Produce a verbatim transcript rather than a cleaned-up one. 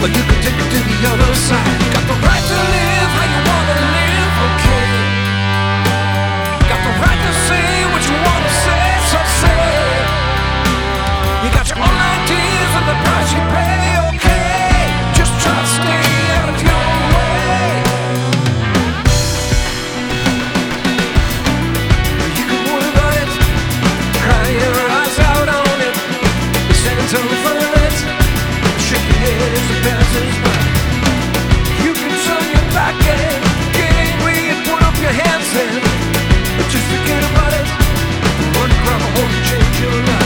but you can take it to the other side. Got the right to live how you wanna live, okay? Got the right to say what you wanna say, so say it. You got your own ideas and the price you pay, okay? Just try to stay out of your way. You can worry about it, cry your eyes out on it, stand for it, shake your head as it passes by. You can turn your back and get angry and put up your hands and just forget about it. Run around, I won't change your life.